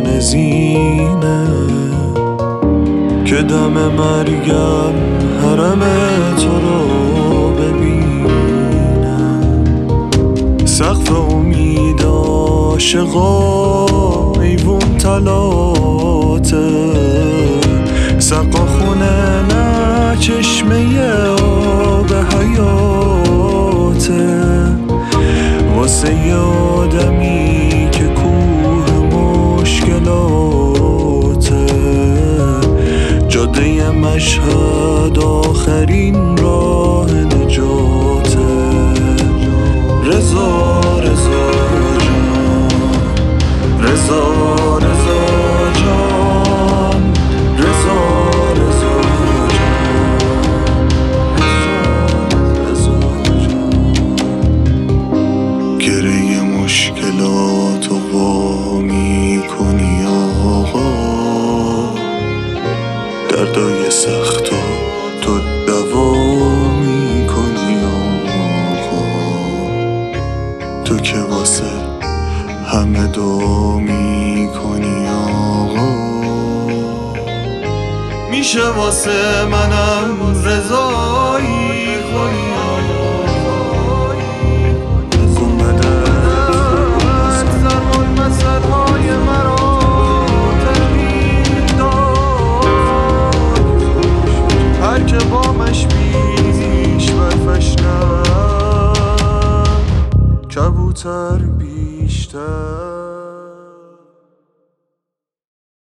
تن زینه که دم مرگم حرم تو رو ببینه. سقف امید عاشقا ایوون تلاته، سقا خونه نه چشمه آب حیاته. واسه یه آدمی که کوه مشکلاته، جاده مشهد آخرین راه نجاته. رضا رضا جان، رضا رضا جان، رضا رضا جان. گره مشکلات و وا میکنی آقا، دردای سخت و تو دوا میکنی آقا. تو که واسه همه دعا میکنی آقا. میشه واسه منم